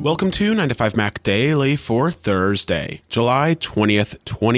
Welcome to 9 to 5 Mac Daily for Thursday, July 20th,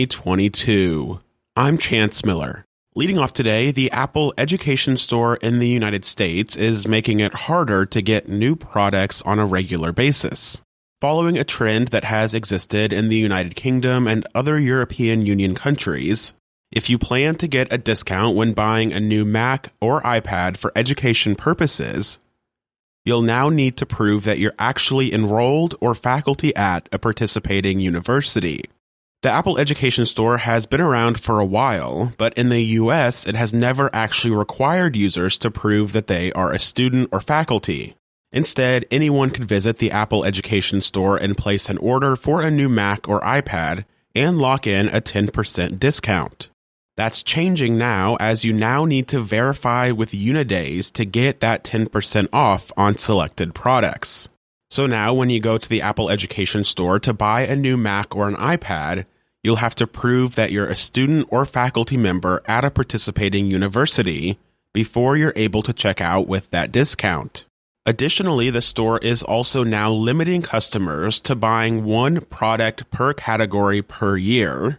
2022. I'm Chance Miller. Leading off today, the Apple Education Store in the United States is making it harder to get new products on a regular basis. Following a trend that has existed in the United Kingdom and other European Union countries, if you plan to get a discount when buying a new Mac or iPad for education purposes, you'll now need to prove that you're actually enrolled or faculty at a participating university. The Apple Education Store has been around for a while, but in the US, it has never actually required users to prove that they are a student or faculty. Instead, anyone could visit the Apple Education Store and place an order for a new Mac or iPad and lock in a 10% discount. That's changing now, as you now need to verify with Unidays to get that 10% off on selected products. So now when you go to the Apple Education Store to buy a new Mac or an iPad, you'll have to prove that you're a student or faculty member at a participating university before you're able to check out with that discount. Additionally, the store is also now limiting customers to buying one product per category per year.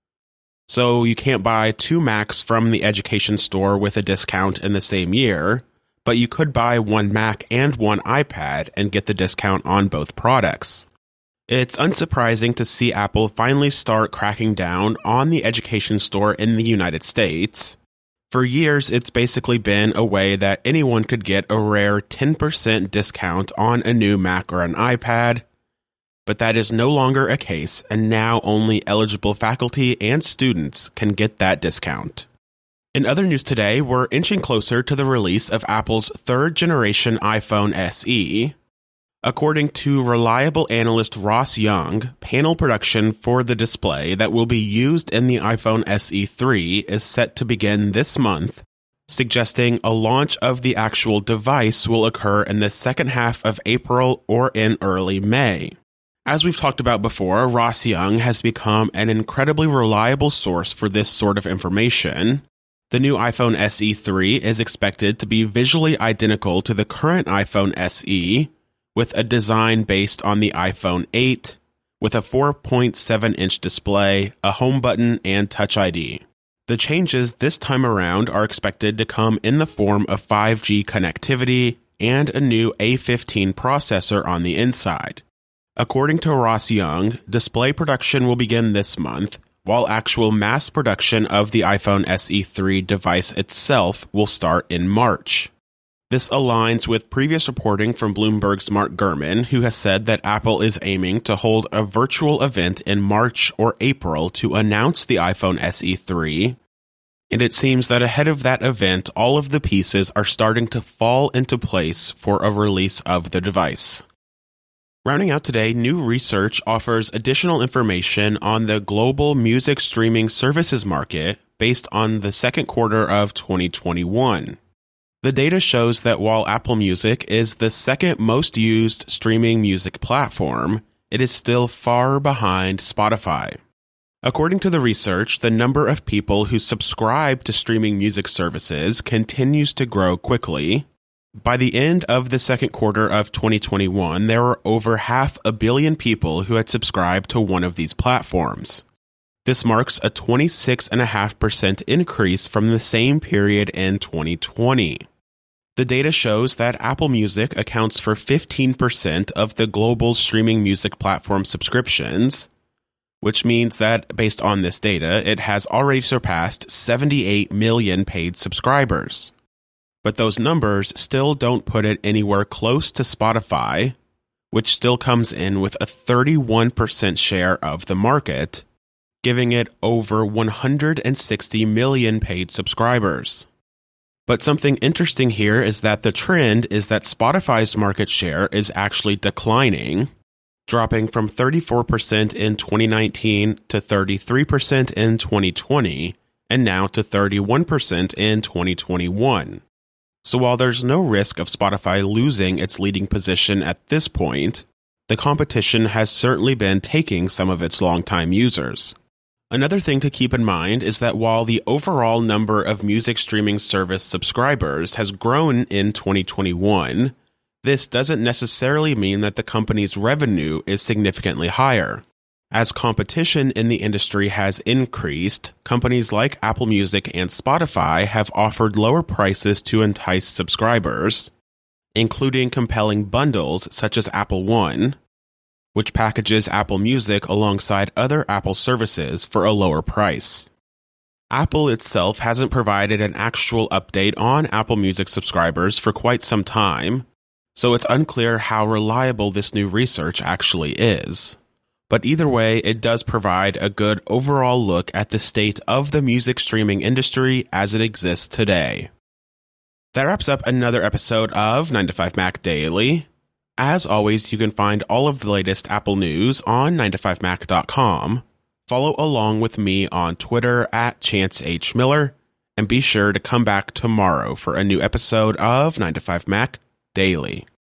So you can't buy two Macs from the Education Store with a discount in the same year, but you could buy one Mac and one iPad and get the discount on both products. It's unsurprising to see Apple finally start cracking down on the Education Store in the United States. For years, it's basically been a way that anyone could get a rare 10% discount on a new Mac or an iPad, but that is no longer a case, and now only eligible faculty and students can get that discount. In other news today, we're inching closer to the release of Apple's third-generation iPhone SE. According to reliable analyst Ross Young, panel production for the display that will be used in the iPhone SE 3 is set to begin this month, suggesting a launch of the actual device will occur in the second half of April or in early May. As we've talked about before, Ross Young has become an incredibly reliable source for this sort of information. The new iPhone SE 3 is expected to be visually identical to the current iPhone SE, with a design based on the iPhone 8, with a 4.7-inch display, a home button, and Touch ID. The changes this time around are expected to come in the form of 5G connectivity and a new A15 processor on the inside. According to Ross Young, display production will begin this month, while actual mass production of the iPhone SE 3 device itself will start in March. This aligns with previous reporting from Bloomberg's Mark Gurman, who has said that Apple is aiming to hold a virtual event in March or April to announce the iPhone SE 3, and it seems that ahead of that event, all of the pieces are starting to fall into place for a release of the device. Rounding out today, new research offers additional information on the global music streaming services market based on the second quarter of 2021. The data shows that while Apple Music is the second most used streaming music platform, it is still far behind Spotify. According to the research, the number of people who subscribe to streaming music services continues to grow quickly. By the end of the second quarter of 2021, there were over 500 million people who had subscribed to one of these platforms. This marks a 26.5% increase from the same period in 2020. The data shows that Apple Music accounts for 15% of the global streaming music platform subscriptions, which means that, based on this data, it has already surpassed 78 million paid subscribers. But those numbers still don't put it anywhere close to Spotify, which still comes in with a 31% share of the market, giving it over 160 million paid subscribers. But something interesting here is that the trend is that Spotify's market share is actually declining, dropping from 34% in 2019 to 33% in 2020, and now to 31% in 2021. So while there's no risk of Spotify losing its leading position at this point, the competition has certainly been taking some of its longtime users. Another thing to keep in mind is that while the overall number of music streaming service subscribers has grown in 2021, this doesn't necessarily mean that the company's revenue is significantly higher. As competition in the industry has increased, companies like Apple Music and Spotify have offered lower prices to entice subscribers, including compelling bundles such as Apple One, which packages Apple Music alongside other Apple services for a lower price. Apple itself hasn't provided an actual update on Apple Music subscribers for quite some time, so it's unclear how reliable this new research actually is. But either way, it does provide a good overall look at the state of the music streaming industry as it exists today. That wraps up another episode of 9 to 5 Mac Daily. As always, you can find all of the latest Apple news on 9to5mac.com. Follow along with me on Twitter at Chance H. Miller, and be sure to come back tomorrow for a new episode of 9 to 5 Mac Daily.